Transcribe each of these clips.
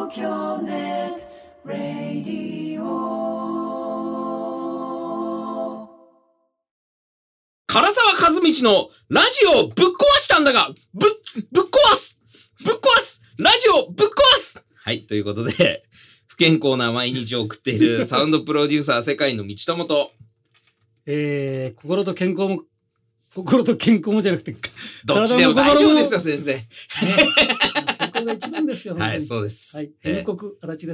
東京ネットラディオ。 唐沢和道のラジオぶっ壊したんだが、ぶっ壊すラジオぶっ壊す。はい、ということで、不健康な毎日を送っているサウンドプロデューサー世界の道友と、 心と健康もじゃなくて、 どっちでも大丈夫ですよ、先生。 健康が一番ですよ。 はい、そうです。 はい、N国足立です。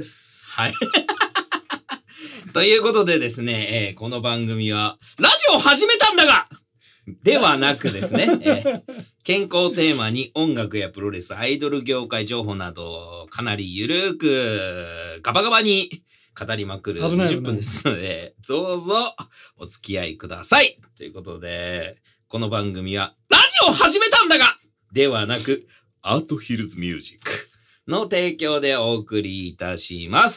はい。ということでですね、この番組は、ラジオ始めたんだがではなくですね、健康テーマに音楽やプロレス、アイドル業界情報など、かなりゆるく、ガバガバに語りまくる20分ですので、どうぞお付き合いください。ということで、この番組は、ラジオ始めたんだがではなく、アートヒルズミュージックの提供でお送りいたします。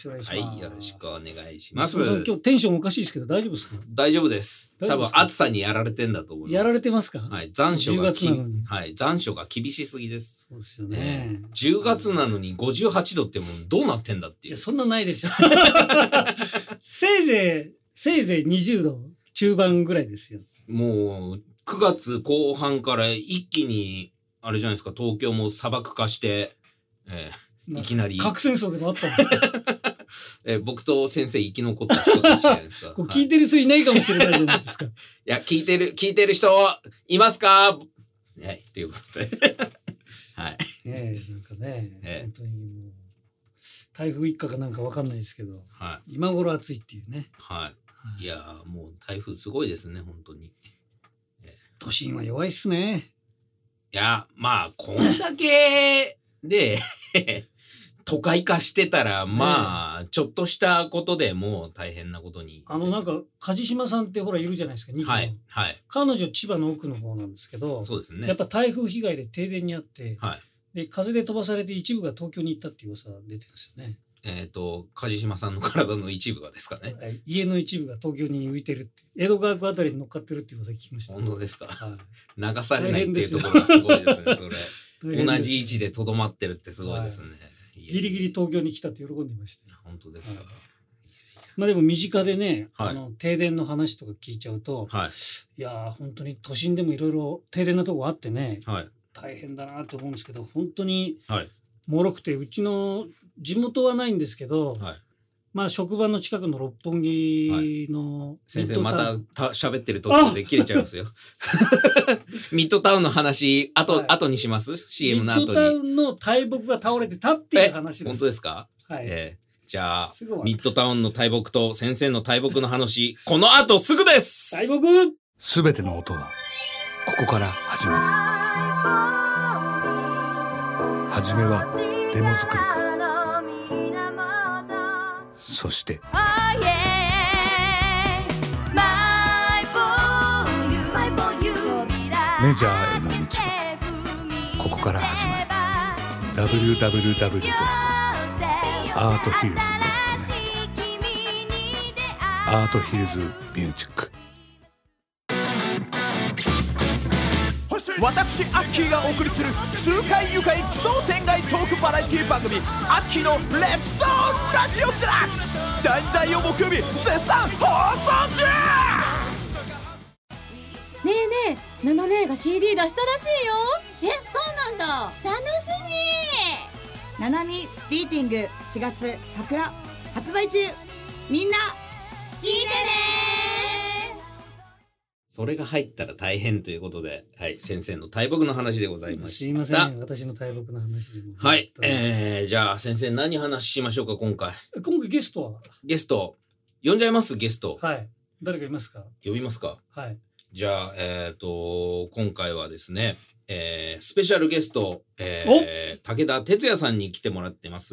よろしくお願いします。 はい、よろしくお願いします。 今日テンションおかしいですけど大丈夫ですか？ 大丈夫です。多分暑さにやられてんだと思います。 やられてますか？ はい、残暑が 10月なのに。 はい、残暑が厳しすぎです。 そうですよね。 10月なのに58度ってもうどうなってんだっていう。 いや、そんなないでしょ。せいぜい20度中盤ぐらいですよ。 もう9月後半から一気にあれじゃないですか、東京も砂漠化して、いきなり核戦争でもあったんですか？ 僕と先生生き残った人たちじゃないですか。 こう聞いてる人いないかもしれないじゃないですか。 いや、聞いてる人いますか？はい、ということで。はい。 なんかね、本当にもう、台風一過かなんかわかんないですけど、 はい、 今頃暑いっていうね。 はい。いや、もう台風すごいですね、本当に。 都心は弱いっすね。 いや、まあ、こんだけで、都会化してたら、まあ、ちょっとしたことでもう大変なことに。 なんか、梶島さんってほらいるじゃないですか、2期の。 はい。はい。 彼女、千葉の奥の方なんですけど、 そうですね。 やっぱ台風被害で停電にあって、 はい。 で、風で飛ばされて一部が東京に行ったっていう噂が出てるんですよね。 梶島さんの体の一部がですかね。 家の一部が東京に浮いてるって、江戸川区あたりに乗っかってるっていう噂聞きました。 本当ですか。 はい、 流されないっていうところがすごいですね、それ。同じ位置でとどまってるってすごいですね。 ギリギリ東京に来たって喜んでました。 本当ですか。 まあでも身近でね、 はい、 停電の話とか聞いちゃうと、 はい、 いや本当に都心でもいろいろ停電なとこあってね、 はい、 大変だなと思うんですけど、本当にはいもろくて、うちの地元はないんですけど、はい、まあ職場の近くの六本木の、はい、 先生また喋ってる途中で切れちゃいますよ。ミッドタウンの話後にします？ CM の後に。 ミッドタウンの大木が倒れてたっていう話です。 本当ですか？ はい。 じゃあミッドタウンの大木と先生の大木の話、この後すぐです。 大木。 すべての音はここから始まる。はじめはデモ作りから、そしてメジャーへの道はここから始まる。 www.arthillz.net アートヒルズミュージック。 私アッキーがお送りする痛快愉快奇想天外トークバラエティ番組アッキーのレッツトーラジオデラックス、第2第4木曜日絶賛放送中。 ねえねえ、ナナ姉が CD 出したらしいよ。そうなんだ、楽しみ。 ナナミビーティング4月桜発売中、みんな聞いてね。 それが入ったら大変ということで、はい、先生の大木の話でございました。 すいません、私の大木の話でも。 はい、じゃあ先生何話しましょうか。今回ゲスト呼んじゃいます。ゲスト、 はい、誰かいますか？ 呼びますか？ はい。 じゃあ今回はですね、スペシャルゲスト、武田鉄矢さんに来てもらってます。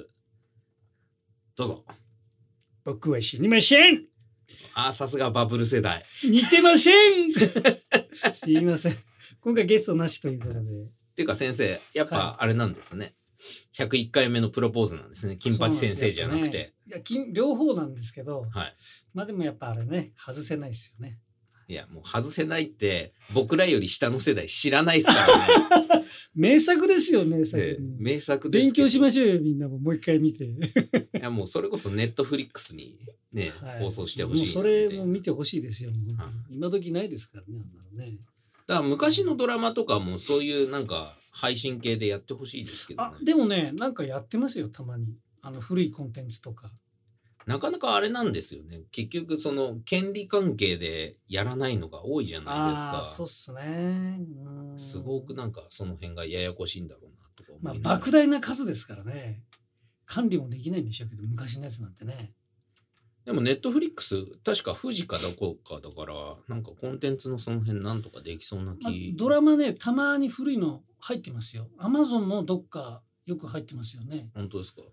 どうぞ。 僕は死にません。 さすがバブル世代。 似てません。すいません。今回ゲストなしということで。 っていうか先生、やっぱあれなんですね。101回目のプロポーズなんですね。金八先生じゃなくて。 いや両方なんですけど、 はい、 まあでもやっぱあれね、外せないですよね。 いやもう外せないって僕らより下の世代知らないですからね。 名作ですよ、名作。 名作です勉けど。 強しましょうよ、みんなももう一回見て。 いやもうそれこそネットフリックスにね、放送してほしい。 もうそれも見てほしいですよ。もうはい今時ないですからね、あんなのね。 だから昔のドラマとかもそういうなんか配信系でやってほしいですけどね。 でもね、なんかやってますよ、たまに。古いコンテンツとか。 なかなかあれなんですよね。結局その権利関係でやらないのが多いじゃないですか。 そうっすね。 すごくなんかその辺がややこしいんだろうなとか思いながら。 莫大な数ですからね。管理もできないんでしょうけど、昔のやつなんてね。 でもネットフリックス確か富士かどこかだからなんかコンテンツのその辺なんとかできそうな気、 ドラマね、たまに古いの入ってますよ。アマゾンもどっかよく入ってますよね。 本当ですか。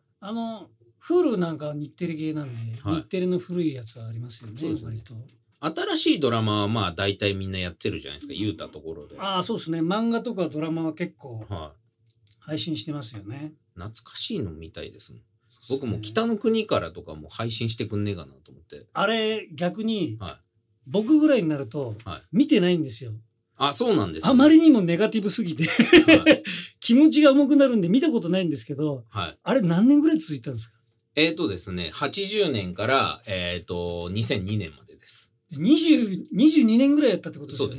Hulu なんかは日テレ系なんで、 はい日テレの古いやつはありますよね、 そうですね割と。 新しいドラマはまあ大体みんなやってるじゃないですか、言うたところで。 そうですね。漫画とかドラマは結構は配信してますよね。 い。懐かしいの見たいですもん。僕も北の国からとかも配信してくんねえかなと思って。 あれ、逆に、 はい。 僕ぐらいになるとはい。 見てないんですよ。 あ、そうなんですね。 あまりにもネガティブすぎてはい。 気持ちが重くなるんで見たことないんですけど、 はい。 あれ何年ぐらい続いたんですか？ ですね、80年から2002年までです。 22年ぐらいやったってことですよね。 そうです。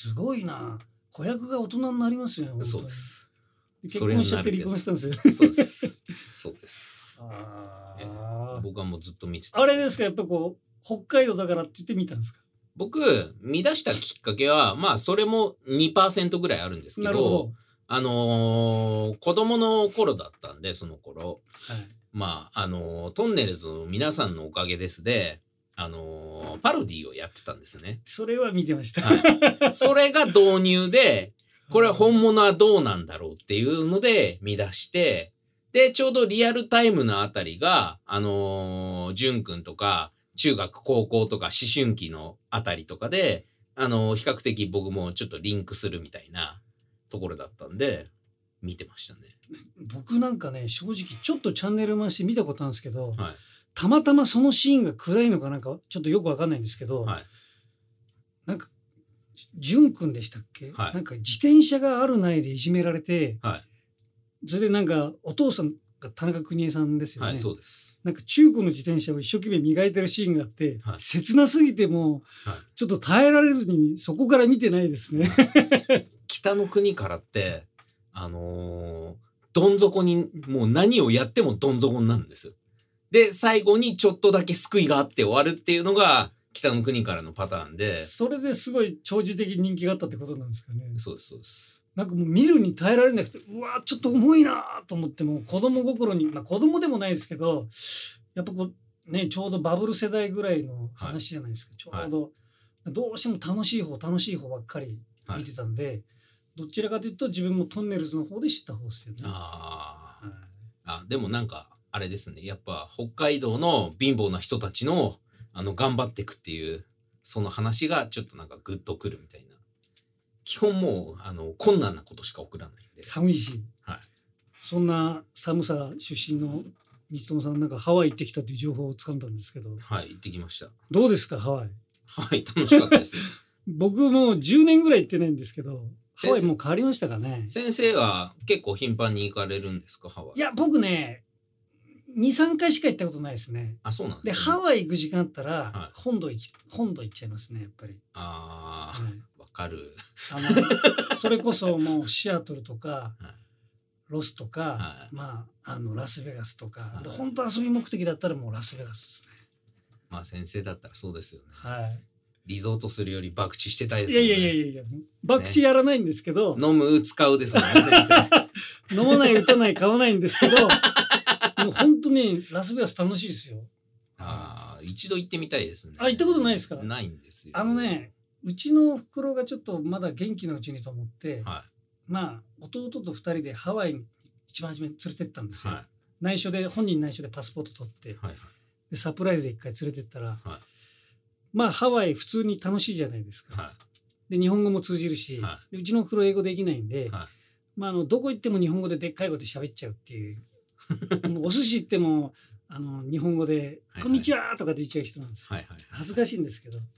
すごいな。子役が大人になりますよね。本当にそうで。す。 結婚しちゃって離婚したんですよ。 そうです。そうです。僕はもうずっと見てた。 あれですか、やっぱこう、北海道だからって言って見たんですか？ 僕、見出したきっかけは、まあ、それも 2% ぐらいあるんですけなるほど、 ど。 子供の頃だったんで、その頃。 はい。 まあ、トンネルズの皆さんのおかげですで、パロディをやってたんですね。 それは見てました。 はい。それが導入で、これ本物はどうなんだろうっていうので見出して、で、ちょうどリアルタイムのあたりが、淳くんとか、中学、高校とか思春期のあたりとかで、比較的僕もちょっとリンクするみたいなところだったんで、見てましたね。 僕なんかね、正直ちょっとチャンネル回して見たことあるんですけど、 はい。 たまたまそのシーンが暗いのかなんかちょっとよくわかんないんですけど、 はい。 なんか淳くんでしたっけ、 はいなんか自転車があるないでいじめられて、 はい。 それでなんかお父さんが田中邦衛さんですよね、 はい、そうです。 なんか中古の自転車を一生懸命磨いてるシーンがあって、 はい切なすぎてもうはい。 ちょっと耐えられずにそこから見てないですね。 北の国からって、どん底に、もう何をやってもどん底になるんですよ。で、最後にちょっとだけ救いがあって終わるっていうのが、北の国からのパターンで、 それですごい長寿的に人気があったってことなんですかね。 そうです、そうです。 なんかもう見るに耐えられなくて、うわちょっと重いなと思っても子供心に、まあ子供でもないですけど、やっぱこうね、ちょうどバブル世代ぐらいの話じゃないですか。ちょうど、どうしても楽しい方ばっかり見てたんで、どちらかというと自分もトンネルズの方で知った方ですよね。 でもなんか、あれですね。やっぱ北海道の貧乏な人たちの、頑張っていくっていう、その話がちょっとなんかグッとくるみたいな。基本もう、困難なことしか起こらないんで。 寒いし。 はい。 そんな寒さ出身の三友さん、なんかハワイ行ってきたという情報を掴んだんですけど。 はい、行ってきました。 どうですか、ハワイ。 はい、楽しかったです。 僕もう10年ぐらい行ってないんですけど、ハワイもう変わりましたかね。 先生は結構頻繁に行かれるんですか、ハワイ。 いや、僕ね、2、3回しか行ったことないですね。 あ、そうなんで、 ですね。 ハワイ行く時間あったら、 はい本土行っちゃいますね、やっぱり。 あはいわかる。 それこそもうシアトルとか、 はいロスとか、 はいまあ、ラスベガスとか、 はいで本当遊び目的だったらもうラスベガスですまあ先生だったらそうですよね。 ね。はい。 リゾートするより博打してたいですいやよね。 いやいやいや、博打やらないんですけど、 飲む、使うですもんね、先生。 飲まない、打たない、買わないんですけど、もう本当にラスベガス楽しいですよ。 一度行ってみたいですね。 あ、行ったことないですか？ ないんですよ。 うちのお袋がちょっとまだ元気なうちにと思って、 はまあ弟と2人でハワイに一番初めに連れてったんですよ。 はい本人内緒でパスポート取って、 はいでサプライズで一回連れてったら、 はいまあハワイ普通に楽しいじゃないですか。 はで日本語も通じるし、 はでうちのお袋英語できないんで、 はいまあどこ行っても日本語ででっかい声で喋っちゃうっていう。もうお寿司行っても日本語ではいこんにちはとかで言っちゃう人なんですよ。 はいはい。 恥ずかしいんですけど。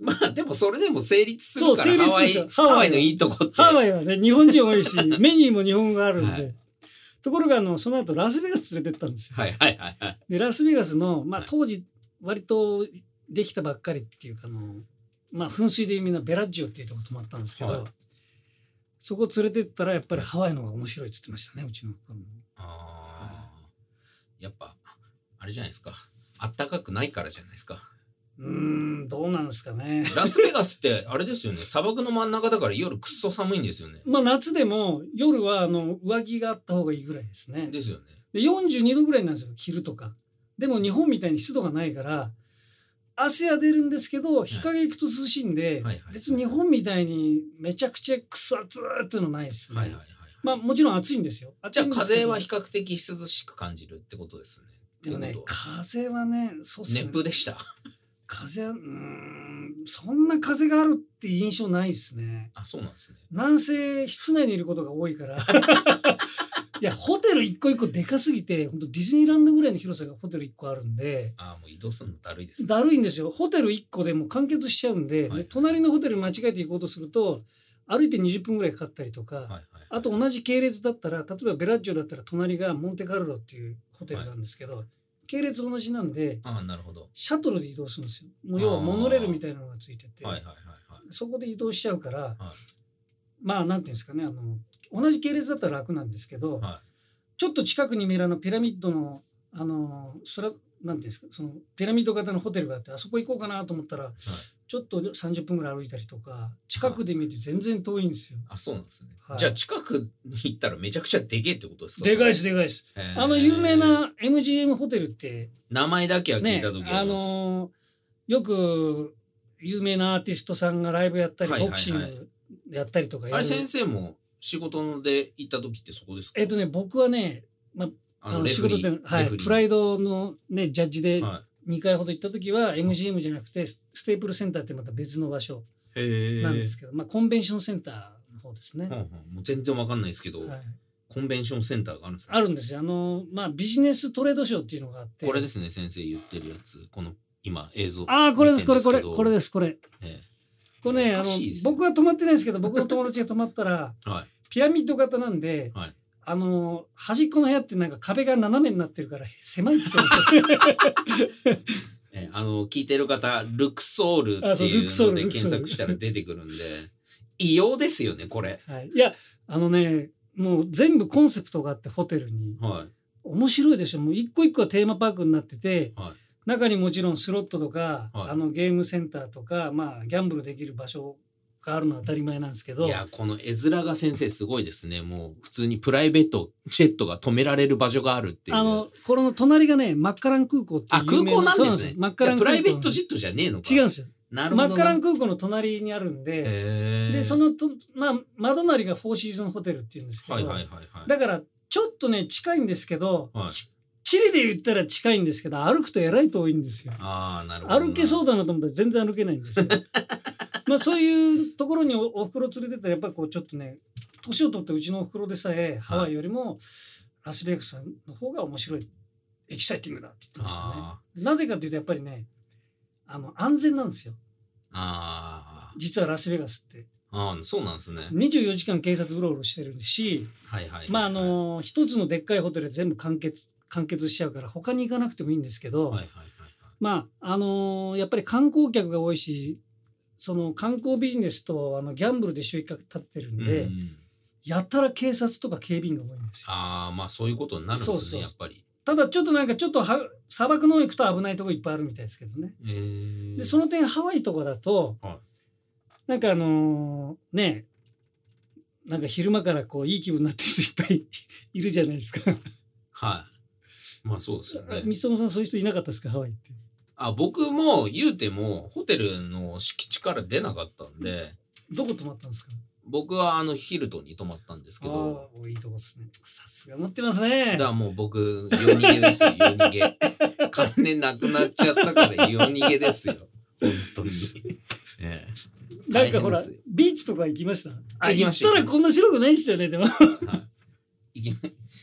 まあでもそれでも成立するからそう成立するんですよハワイのいいとこってハワイはね、日本人多いし、メニューも日本語があるんで。 はいところがその後ラスベガス連れてったんですよ。 はいはいはいはい。 で、ラスベガスの、まあはい当時割とできたばっかりっていうかまあ噴水で有名なベラッジオっていうとこ泊まったんですけど、 はいそこ連れてったらやっぱりハワイの方が面白いって言ってましたね、うちの子も。 あーやっぱあれじゃないですか。あったかくないからじゃないですか。 どうなんですかね。 ラスベガスってあれですよね。砂漠の真ん中だから夜くっそ寒いんですよね。 まあ夏でも夜は上着があった方がいいぐらいですね。 ですよね。 で42度ぐらいなんですよ、昼とか。でも日本みたいに湿度がないから汗は出るんですけど日陰行くと涼しいんで、 はいはい別に日本みたいにめちゃくちゃくそ暑いっていうのないですね。 はいはいはい。 まあもちろん暑いんですよ。 じゃあ暑いんですけど風は比較的涼しく感じるってことですね。 でもねってことは風はねそうっすね。 熱風でした。 風はそんな風があるって印象ないですね。 あ、そうなんですね。 なんせ室内にいることが多いから。いやホテル一個一個でかすぎて本当ディズニーランドぐらいの広さがホテル一個あるんで。 あ、もう移動するのだるいですね。 だるいんですよ。ホテル1個でもう完結しちゃうんで、 はいで隣のホテルに間違えて行こうとすると歩いて20分ぐらいかかったりとか、 はいはい。 あと同じ系列だったら例えばベラッジオだったら隣がモンテカルロっていうホテルなんですけど、系列同じなんであ、なるほど。 シャトルで移動するんですよ。もう要はモノレールみたいなのがついてて、 はいはいはいはい。 そこで移動しちゃうから、 はいまあなんていうんですかね同じ系列だったら楽なんですけど、 はいちょっと近くに見えるピラミッドのそれなんていうんですかそのピラミッド型のホテルがあってあそこ行こうかなと思ったら、ちょっと30分ぐらい歩いたりとか近くで見て全然遠いんですよ。 あ、そうなんですね。 はいじゃあ近くに行ったらめちゃくちゃでけえってことですか？ でかいですでかいです。 へー有名な MGM ホテルって名前だけは聞いねた時あります。 よく有名なアーティストさんがライブやったり、 はいはいはいボクシングやったりとかやるあれ先生も仕事で行った時ってそこですか？ 僕はね、まあ、 レフリー仕事で、はいレフ、リープライドの、ね、ジャッジでは 2回ほど行った時は MGM じゃなくてステープルセンターってまた別の場所い。へえ。 なんですけど、まあ、コンベンションセンターの方ですね。 もう全然わかんないですけど、 はい、 コンベンションセンターがあるんですね。 あるんですよ。まあ、ビジネストレードショーっていうのがあってこれですね、先生言ってるやつ。この今映像。 ああこれですこれ見てるんこれですこれえこれねおかしいですね僕は泊まってないんですけど僕の友達が泊まったらえはい。 ピラミッド型なんで、 はい端っこの部屋ってなんか壁が斜めになってるから狭いっつってましたね。 聞いてる方、ルクソールってあそういうルクソールので検索したら出てくるんで、異様ですよね、これ。 はい、いやもう全部コンセプトがあってホテルにはい。 面白いでしょ。もう一個一個はテーマパークになってて、 はい中にもちろんスロットとか、 はいゲームセンターとか、まあ、ギャンブルできる場所があるのは当たり前なんですけどいや、この絵面が先生すごいですね。もう普通にプライベートジェットが止められる場所があるっていう。 これの隣がねマッカラン空港っていう空港なんですね。 マッカランじゃあプラ空港イベートジェットじゃねえのか。 違うんですよ。 なるほどな。 マッカラン空港の隣にあるんで、 へーでまあ窓なりがフォーシーズンホテルっていうんですけど、 はいはいはいはい。 だからちょっとね近いんですけど、 はいチリで言ったら近いんですけど歩くとえらい遠いんですよ。 ああ、なるほどな。 歩けそうだなと思ったら全然歩けないんですよ。まあそういうところにお風呂連れてったらやっぱりこうちょっとね年を取ってうちのお風呂でさえハワイよりもラスベガスの方が面白いエキサイティングだって言ってましたねあ。 なぜかというとやっぱりね安全なんですよ。 あ実はラスベガスってあ、そうなんですね。 24時間警察うろうろしてるし、 はいはい。 まあ一つのでっかいホテルで全部完結しちゃうから他に行かなくてもいいんですけど、 はいはいはいまあやっぱり観光客が多いしその観光ビジネスとギャンブルで収益化立ててるんで、 うんやたら警察とか警備員が多いんですよ。 ああ、まあそういうことになるんですね、 そうそうそうやっぱり。 ただちょっと砂漠の方行くと危ないとこいっぱいあるみたいですけどね。でその点ハワイとかだと、 はいなんかねなんか昼間からこういい気分になってる人いっぱいいるじゃないですか。 はい。まあそうですよね。 三友さんそういう人いなかったですかハワイって。 僕も言うてもホテルの敷地から出なかったんで、 どこ泊まったんですか。 僕はヒルトンに泊まったんですけど、 ああいいとこですね。さすが持ってますね。 だからもう僕夜逃げですよ、夜逃げ。金なくなっちゃったから夜逃げですよ、本当に。ええなんかほら大変ですビーチとか行きました。 行きました行ったらこんな白くないですよねでも。 行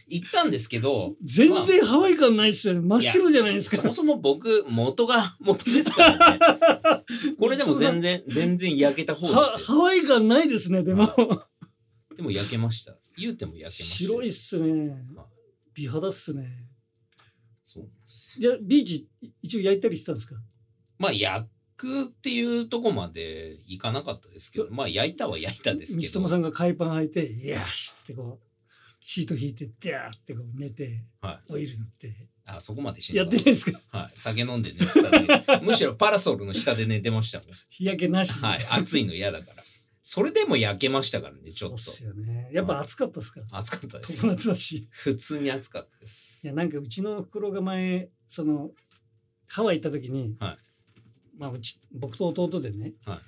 行ったんですけど、 全然ハワイ感ないっすよね。真っ白じゃないですか。 そもそも僕元ですからね。これでも全然焼けた方ですよ。 ハワイ感ないですね。でもでも焼けました。言うても焼けました。 白いっすね。美肌っすね。 そうなんです。 じゃあビーチ一応焼いたりしたんですか？ まあ焼くっていうとこまでいかなかったですけど、まあ焼いたは焼いたですけど。 三友さんが海パン履いて、いやーしってこうシート引いてデャーってこう寝て、 はい、 オイル塗って。 あ、そこまでしやってないですか？ はい、酒飲んで寝てただけ。むしろパラソルの下で寝てましたもん。 日焼けなし。 はい、暑いの嫌だから。それでも焼けましたからね、ちょっと。 そうですよね。やっぱ暑かったですか？ 暑かったです。 友達だし。 普通に暑かったです。 いや、なんかうちの袋が前、ハワイ行った時に、 はい、 まあ僕と弟でね、 はい、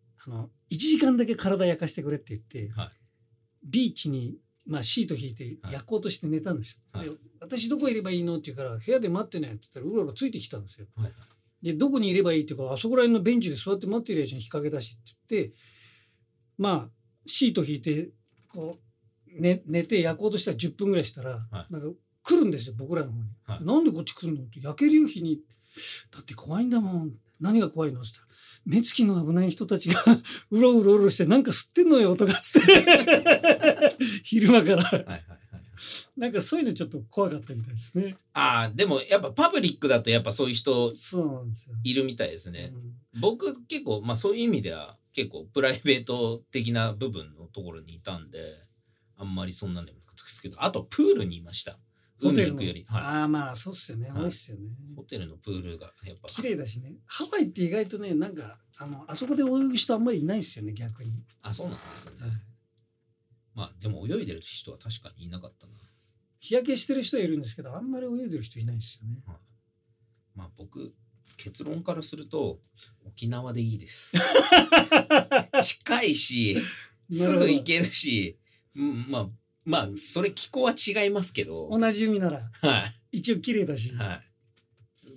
1時間だけ体焼かしてくれって言って、 はい、 ビーチに、まあ、シート引いて焼こうとして寝たんですよ。はい、で私どこいればいいのって言うから部屋で待ってねって言ったらうろうろついてきたんですよ。はい、でどこにいればいいっていうかあそこら辺のベンチで座って待ってるやつに日陰だしって言ってまあシート引いてこう、寝て焼こうとしたら10分ぐらいしたら、はい、なんか来るんですよ僕らの方に、はい、なんでこっち来るのって焼けるよ日にだって怖いんだもん何が怖いのって言ったら目つきの危ない人たちがうろうろしてなんか吸ってんのよとかつって昼間からはいはい、はい、なんかそういうのちょっと怖かったみたいですね。 ああでもやっぱパブリックだとやっぱそういう人いるみたいですね。僕結構まあそういう意味では結構プライベート的な部分のところにいたんであんまりそんなんでもなかったですけどあとプールにいました。海行くより、はい、 ああまあそうっすよね、はい、多いっすよね。 ホテルのプールがやっぱ綺麗だしね。ハワイって意外とねなんかあそこで泳ぐ人あんまりいないっすよね逆に。 あそうなんですね、はい、まあでも泳いでる人は確かにいなかったな。 日焼けしてる人はいるんですけどあんまり泳いでる人いないですよね、はい、 まあ僕結論からすると沖縄でいいです近いしすぐ行けるし、まあそれ気候は違いますけど同じ海なら、 はい、 一応綺麗だし、 はい、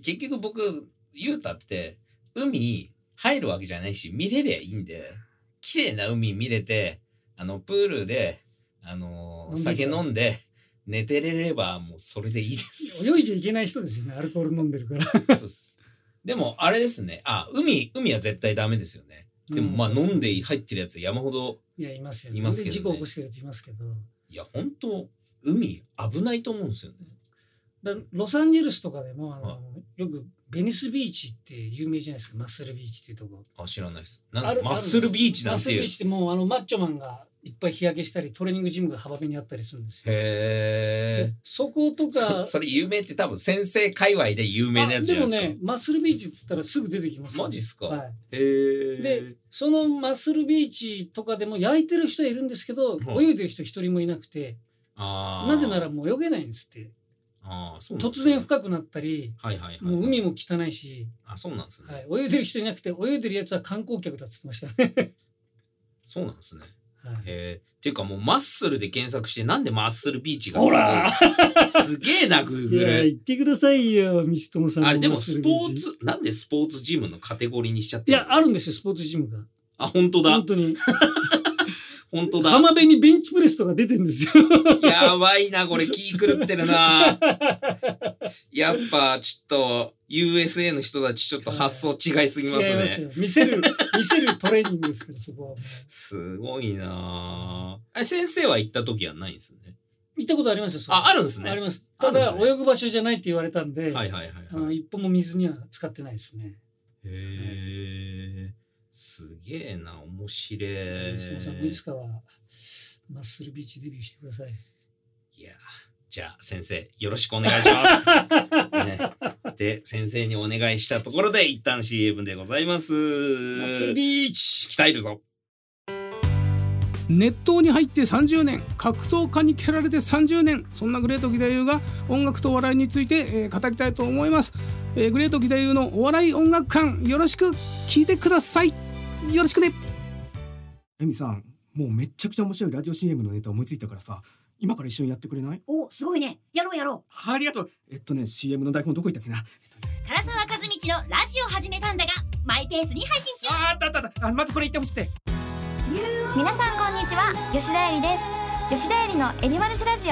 結局僕言うたって海入るわけじゃないし見れりゃいいんで綺麗な海見れてプールで酒飲んで寝てれればもうそれでいいです。 泳いじゃいけない人ですよねアルコール飲んでるからそうです。でもあれですね海は絶対ダメですよね。でもまあ飲んで入ってるやつ山ほどいますよね。 いますけどね。 事故起こしてるやついますけどいや本当海危ないと思うんですよね。 ロサンゼルスとかでもよくベニスビーチって有名じゃないですか。マッスルビーチっていうところ。 知らないです。マッスルビーチなんていう。 マッスルビーチってもうマッチョマンがいっぱい日焼けしたりトレーニングジムが幅辺にあったりするんですよ。 へー。 そことかそれ有名って多分先生界隈で有名なやつじゃないですか。 でもねマッスルビーチって言ったらすぐ出てきます、 ね、マジっすか、 はい、 へー。 でそのマッスルビーチとかでも焼いてる人はいるんですけど、泳いでる人一人もいなくてなぜならもう泳げないんですって。 そうなんですね、 突然深くなったり、もう海も汚いしそうなんですね、 はい、泳いでる人いなくて泳いでるやつは観光客だって言ってましたねそうなんですね、 はい、 っていうかもうマッスルで検索してなんでマッスルビーチがほらすげえなグーグル。 言ってくださいよミストモさん。 あれでもスポーツなんでスポーツジムのカテゴリーにしちゃってるの？いやあるんですよスポーツジムが。 本当だ本当に本当だ。 浜辺にベンチプレスとか出てんですよやばいなこれ気狂ってるなやっぱちょっと USA の人たちちょっと発想違いすぎますね。 違いますよ。見せるトレーニングですからそこは。 すごいな。先生は行った時はないんですね。 行ったことありますよ。 あるんですね。 あります。ただ、泳ぐ場所じゃないって言われたんで、一歩も水には使ってないですね。 へー、すげえな、面白い。 西本さんもいつかはマッスルビーチデビューしてください。 いや、じゃあ先生よろしくお願いします、ね、で先生にお願いしたところで一旦 CM でございます。 マッスルビーチ鍛えるぞ。 熱湯に入って30年、格闘家に蹴られて30年、そんなグレート義太夫が音楽とお笑いについて、語りたいと思います。グレート義太夫のお笑い音楽館、よろしく聞いてください。よろしくね。 エミさん、もうめっちゃくちゃ面白いラジオ CM のネタ思いついたからさ、今から一緒にやってくれない？ お、すごいね。やろう。 ありがとう。CM の台本どこ行ったっけな。 唐沢和道のラジオ始めたんだがマイペースに配信中。 あったまずこれ言ってほしくて。 皆さんこんにちは、吉田絵里です。吉田絵里のエリマルシラジオ、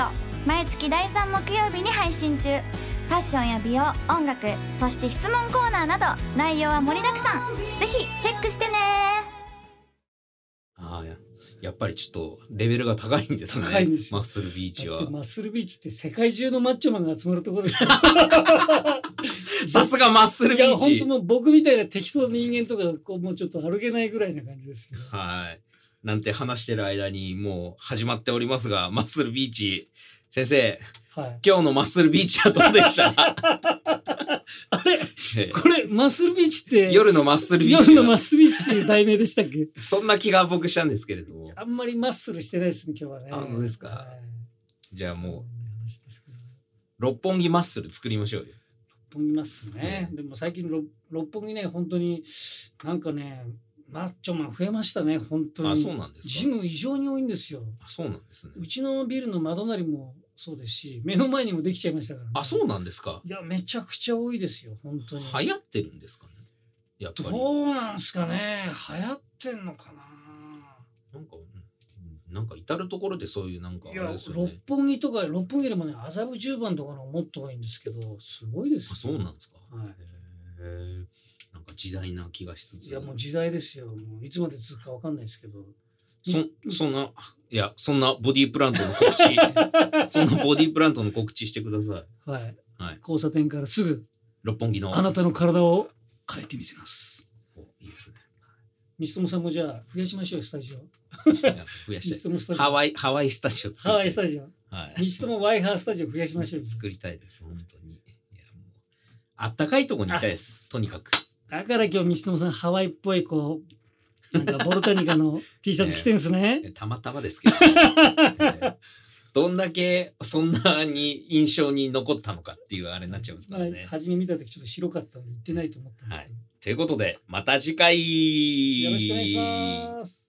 毎月第3木曜日に配信中。ファッションや美容、音楽、そして質問コーナーなど内容は盛りだくさん。ぜひチェックしてね。 やっぱりちょっとレベルが高いんですね。 高いんですよ。 マッスルビーチは。 だってマッスルビーチって世界中のマッチョマンが集まるところですよ。 さすがマッスルビーチ。 いや本当もう僕みたいな適当な人間とかこうもうちょっと歩けないぐらいな感じですよ。 はい。なんて話してる間にもう始まっておりますが、マッスルビーチ先生、はい、今日のマッスルビーチはどうでしたか？ あれこれマッスルビーチって夜のマッスルビーチ、 夜のマッスルビーチっていう題名でしたっけ？ そんな気が僕したんですけれども、 あんまりマッスルしてないですね今日はね。 あ、そうですか、はい、じゃあもう六本木マッスル作りましょうよ。 六本木マッスルね、でも最近六本木ね本当になんかねマッチョマン増えましたね本当に。 あ、そうなんですか。 ジム異常に多いんですよ。 あ、そうなんですね。 うちのビルの窓なりもそうですし、目の前にもできちゃいましたからね。 あ、そうなんですか。 いや、めちゃくちゃ多いですよ、本当に。 流行ってるんですかね。やっぱり。 どうなんすかね。流行ってんのかな。 なんか至るところでそういうなんかあれですよね。 いや、六本木とか、六本木でもね、麻布十番とかのもっと多いんですけど、すごいですよ。 あ、そうなんですか。 はい。 なんか時代な気がしつつ。 いや、もう時代ですよ。もういつまで続くかわかんないですけど。 そんなボディープラントの告知そんなボディープラントの告知してください。 はい、 はい、 交差点からすぐ六本木のあなたの体を変えてみせます。 いいですね。 ミストモさんもじゃあ増やしましょうスタジオ。 増やしてハワイスタジオ作りたいです。 ハワイスタジオ、はい、ミストもワイハースタジオ増やしましょう。 作りたいです本当に。いやもうあったかいとこにいたいですとにかく。 だから今日ミストモさんハワイっぽいこうなんかボルタニカの T シャツ着てんすね。 たまたまですけど、どんだけそんなに印象に残ったのかっていうあれになっちゃいますからね。 初め見た時ちょっと白かったので言ってないと思ったんですけど、 ということでまた次回よろしくお願いします。